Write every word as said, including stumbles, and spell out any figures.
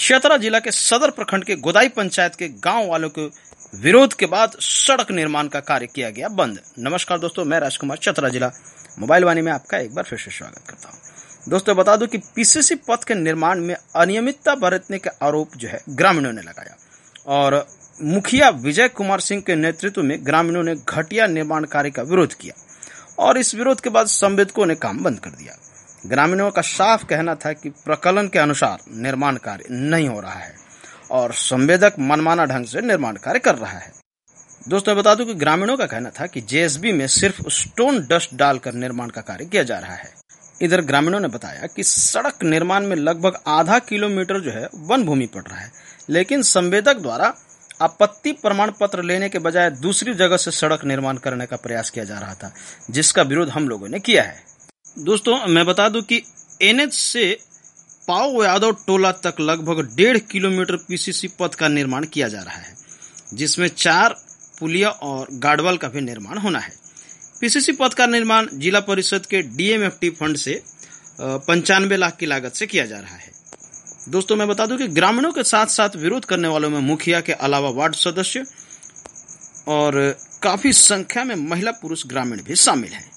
चतरा जिला के सदर प्रखंड के गोदाई पंचायत के गांव वालों के विरोध के बाद सड़क निर्माण का कार्य किया गया बंद। नमस्कार दोस्तों, मैं राजकुमार चतरा जिला मोबाइल वाणी में आपका एक बार फिर से स्वागत करता हूं। दोस्तों बता दूं कि पीसीसी पथ के निर्माण में अनियमितता बरतने का आरोप जो है ग्रामीणों ने लगाया और मुखिया विजय कुमार सिंह के नेतृत्व में ग्रामीणों ने घटिया निर्माण कार्य का विरोध किया और इस विरोध के बाद संवेदकों ने काम बंद कर दिया। ग्रामीणों का साफ कहना था कि प्रकलन के अनुसार निर्माण कार्य नहीं हो रहा है और संवेदक मनमाना ढंग से निर्माण कार्य कर रहा है। दोस्तों बता दूं कि ग्रामीणों का कहना था कि जेएसबी में सिर्फ स्टोन डस्ट डालकर निर्माण का कार्य किया जा रहा है। इधर ग्रामीणों ने बताया कि सड़क निर्माण में लगभग आधा किलोमीटर जो है वन भूमि पड़ रहा है, लेकिन संवेदक द्वारा आपत्ति प्रमाण पत्र लेने के बजाय दूसरी जगह से सड़क निर्माण करने का प्रयास किया जा रहा था, जिसका विरोध हम लोगों ने किया है। दोस्तों मैं बता दूं कि एनएच से पाओ यादव टोला तक लगभग डेढ़ किलोमीटर पीसीसी पथ का निर्माण किया जा रहा है, जिसमें चार पुलिया और गार्डवाल का भी निर्माण होना है। पीसीसी पथ का निर्माण जिला परिषद के डीएमएफटी फंड से पंचानवे लाख की लागत से किया जा रहा है। दोस्तों मैं बता दूं कि ग्रामीणों के साथ साथ विरोध करने वालों में मुखिया के अलावा वार्ड सदस्य और काफी संख्या में महिला पुरुष ग्रामीण भी शामिल हैं।